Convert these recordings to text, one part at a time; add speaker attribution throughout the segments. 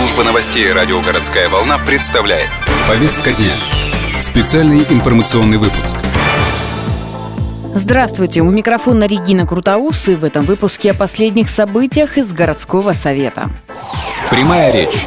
Speaker 1: Служба новостей радио «Городская волна» представляет.
Speaker 2: Повестка дня. Специальный информационный выпуск.
Speaker 3: Здравствуйте, у микрофона Регина Крутоус, и в этом выпуске о последних событиях из городского совета.
Speaker 2: Прямая речь.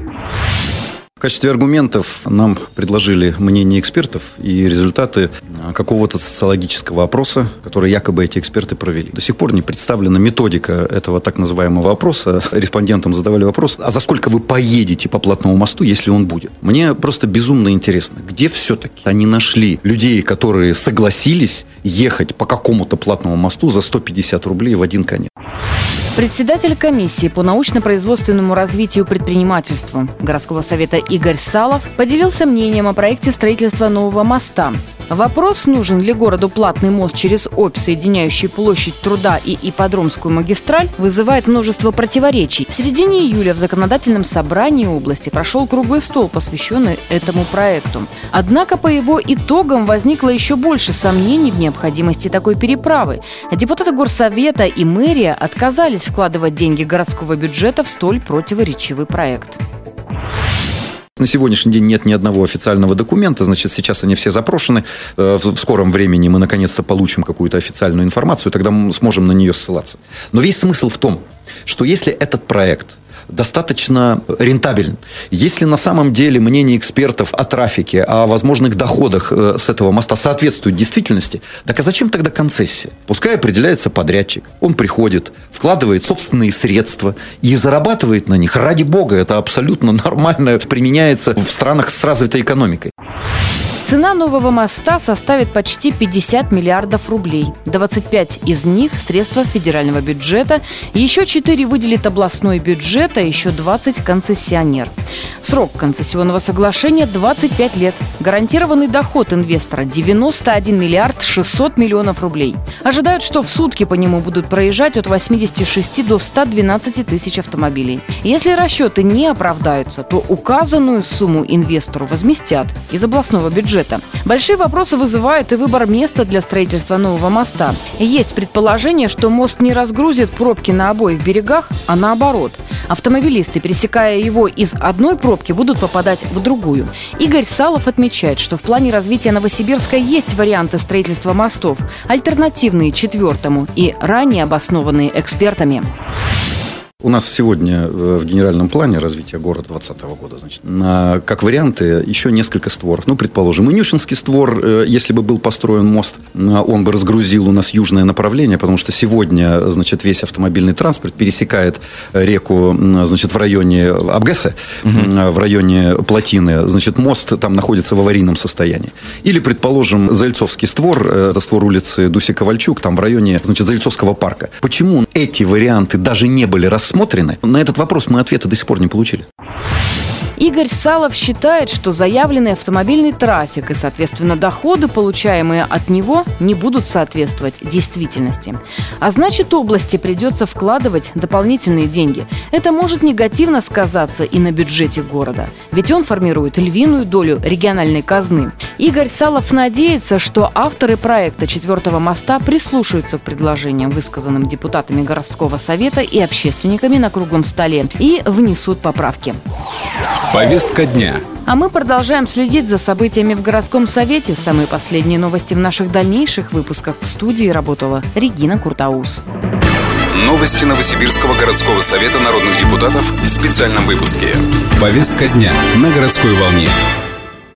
Speaker 4: В качестве аргументов нам предложили мнение экспертов и результаты какого-то социологического опроса, который якобы эти эксперты провели. До сих пор не представлена методика этого так называемого опроса. Респондентам задавали вопрос: а за сколько вы поедете по Платному мосту, если он будет? Мне просто безумно интересно, где все-таки они нашли людей, которые согласились ехать по какому-то Платному мосту за 150 рублей в один конец.
Speaker 3: Председатель комиссии по научно-производственному развитию предпринимательства городского совета Игорь Салов поделился мнением о проекте строительства нового моста. Вопрос, нужен ли городу платный мост через Обь, соединяющий площадь Труда и Ипподромскую магистраль, вызывает множество противоречий. В середине июля в законодательном собрании области прошел круглый стол, посвященный этому проекту. Однако по его итогам возникло еще больше сомнений в необходимости такой переправы. Депутаты горсовета и мэрия отказались вкладывать деньги городского бюджета в столь противоречивый проект.
Speaker 4: На сегодняшний день нет ни одного официального документа, значит, сейчас они все запрошены. В скором времени мы наконец-то получим какую-то официальную информацию, тогда мы сможем на нее ссылаться. Но весь смысл в том, что если этот проект достаточно рентабелен, если на самом деле мнение экспертов о трафике, о возможных доходах с этого моста соответствует действительности, так а зачем тогда концессия? Пускай определяется подрядчик, он приходит, вкладывает собственные средства и зарабатывает на них. Ради бога, это абсолютно нормально, применяется в странах с развитой экономикой.
Speaker 3: Цена нового моста составит почти 50 миллиардов рублей. 25 из них – средства федерального бюджета, еще 4 выделит областной бюджет, а еще 20 – концессионер. Срок концессионного соглашения – 25 лет. Гарантированный доход инвестора – 91 миллиард 600 миллионов рублей. Ожидают, что в сутки по нему будут проезжать от 86 до 112 тысяч автомобилей. Если расчеты не оправдаются, то указанную сумму инвестору возместят из областного бюджета. Большие вопросы вызывает и выбор места для строительства нового моста. Есть предположение, что мост не разгрузит пробки на обоих берегах, а наоборот. Автомобилисты, пересекая его из одной пробки, будут попадать в другую. Игорь Салов отмечает, что в плане развития Новосибирска есть варианты строительства мостов, альтернативные четвертому и ранее обоснованные экспертами.
Speaker 4: У нас сегодня в генеральном плане развития города 2020 года, значит, как варианты еще несколько створов. Ну, предположим, Инюшинский створ, если бы был построен мост, он бы разгрузил у нас южное направление, потому что сегодня, значит, весь автомобильный транспорт пересекает реку, значит, в районе Абгэса, в районе Плотины. Значит, мост там находится в аварийном состоянии. Или, предположим, Зальцовский створ, это створ улицы Дуси-Ковальчук, там в районе, значит, Зальцовского парка. Почему эти варианты даже не были рассмотрены? На этот вопрос мы ответа до сих пор не получили.
Speaker 3: Игорь Салов считает, что заявленный автомобильный трафик и, соответственно, доходы, получаемые от него, не будут соответствовать действительности. А значит, области придется вкладывать дополнительные деньги. Это может негативно сказаться и на бюджете города. Ведь он формирует львиную долю региональной казны. Игорь Салов надеется, что авторы проекта 4-го моста прислушаются к предложениям, высказанным депутатами городского совета и общественниками на круглом столе, и внесут поправки.
Speaker 2: Повестка дня.
Speaker 3: А мы продолжаем следить за событиями в городском совете. Самые последние новости в наших дальнейших выпусках. В студии работала Регина Крутоус.
Speaker 1: Новости Новосибирского городского совета народных депутатов в специальном выпуске.
Speaker 2: Повестка дня на городской волне.